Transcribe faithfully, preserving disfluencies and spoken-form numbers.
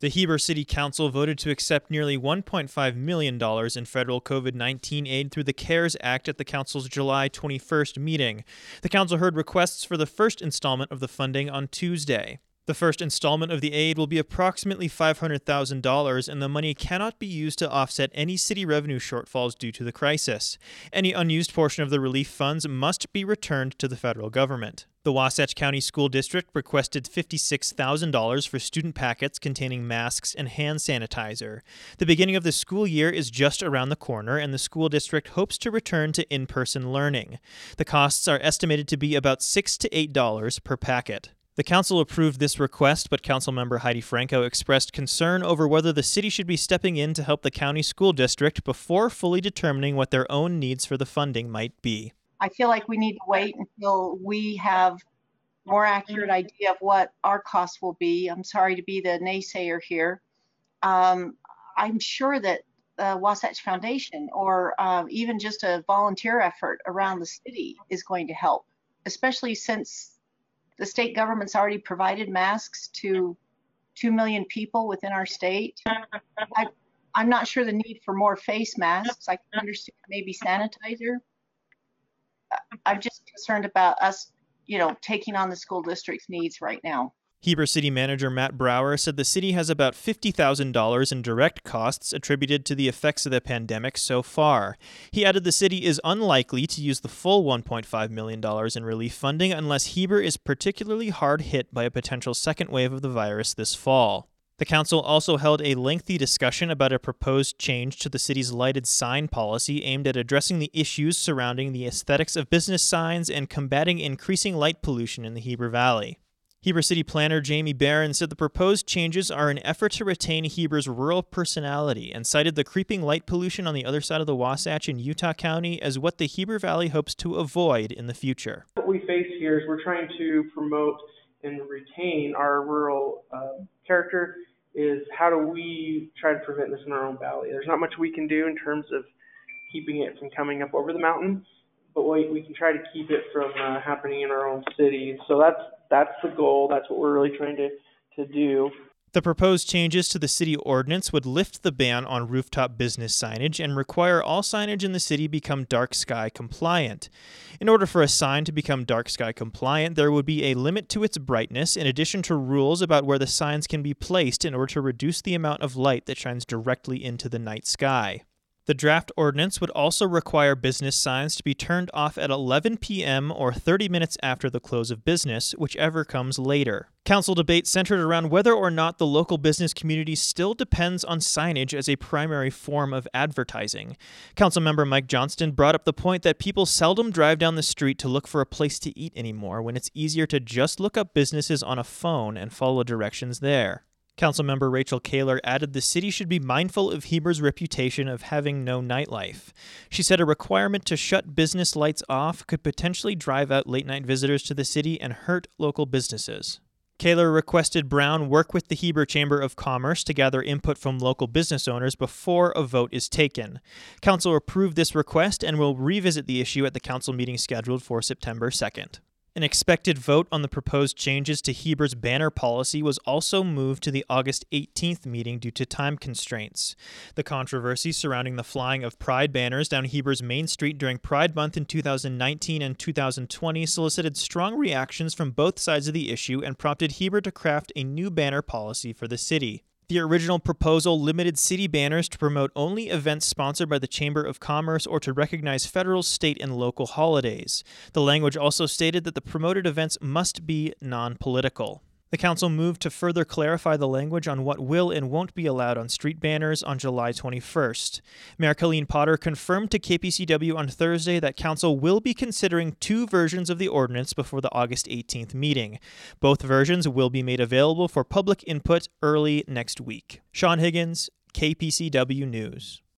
The Heber City Council voted to accept nearly one point five million dollars in federal COVID nineteen aid through the CARES Act at the council's July twenty-first meeting. The council heard requests for the first installment of the funding on Tuesday. The first installment of the aid will be approximately five hundred thousand dollars, and the money cannot be used to offset any city revenue shortfalls due to the crisis. Any unused portion of the relief funds must be returned to the federal government. The Wasatch County School District requested fifty-six thousand dollars for student packets containing masks and hand sanitizer. The beginning of the school year is just around the corner, and the school district hopes to return to in-person learning. The costs are estimated to be about six to eight dollars per packet. The council approved this request, but Councilmember Heidi Franco expressed concern over whether the city should be stepping in to help the county school district before fully determining what their own needs for the funding might be. I feel like we need to wait until we have more accurate idea of what our costs will be. I'm sorry to be the naysayer here. Um, I'm sure that the Wasatch Foundation or uh, even just a volunteer effort around the city is going to help, especially since the state government's already provided masks to two million people within our state. I, I'm not sure the need for more face masks. I can understand maybe sanitizer. I'm just concerned about us, you know, taking on the school district's needs right now. Heber City Manager Matt Brower said the city has about fifty thousand dollars in direct costs attributed to the effects of the pandemic so far. He added the city is unlikely to use the full one point five million dollars in relief funding unless Heber is particularly hard hit by a potential second wave of the virus this fall. The council also held a lengthy discussion about a proposed change to the city's lighted sign policy aimed at addressing the issues surrounding the aesthetics of business signs and combating increasing light pollution in the Heber Valley. Heber City Planner Jamie Barron said the proposed changes are an effort to retain Heber's rural personality and cited the creeping light pollution on the other side of the Wasatch in Utah County as what the Heber Valley hopes to avoid in the future. What we face here is we're trying to promote and retain our rural uh, character. Is how do we try to prevent this in our own valley? There's not much we can do in terms of keeping it from coming up over the mountain, but we, we can try to keep it from uh, happening in our own city. So that's that's the goal. That's what we're really trying to, to do. The proposed changes to the city ordinance would lift the ban on rooftop business signage and require all signage in the city become dark sky compliant. In order for a sign to become dark sky compliant, there would be a limit to its brightness in addition to rules about where the signs can be placed in order to reduce the amount of light that shines directly into the night sky. The draft ordinance would also require business signs to be turned off at eleven p.m. or thirty minutes after the close of business, whichever comes later. Council debate centered around whether or not the local business community still depends on signage as a primary form of advertising. Councilmember Mike Johnston brought up the point that people seldom drive down the street to look for a place to eat anymore when it's easier to just look up businesses on a phone and follow directions there. Councilmember Rachel Kaler added the city should be mindful of Heber's reputation of having no nightlife. She said a requirement to shut business lights off could potentially drive out late-night visitors to the city and hurt local businesses. Kaler requested Brown work with the Heber Chamber of Commerce to gather input from local business owners before a vote is taken. Council approved this request and will revisit the issue at the council meeting scheduled for September second. An expected vote on the proposed changes to Heber's banner policy was also moved to the August eighteenth meeting due to time constraints. The controversy surrounding the flying of Pride banners down Heber's Main Street during Pride Month in two thousand nineteen and two thousand twenty solicited strong reactions from both sides of the issue and prompted Heber to craft a new banner policy for the city. The original proposal limited city banners to promote only events sponsored by the Chamber of Commerce or to recognize federal, state, and local holidays. The language also stated that the promoted events must be non-political. The council moved to further clarify the language on what will and won't be allowed on street banners on July twenty-first. Mayor Colleen Potter confirmed to K P C W on Thursday that council will be considering two versions of the ordinance before the August eighteenth meeting. Both versions will be made available for public input early next week. Sean Higgins, K P C W News.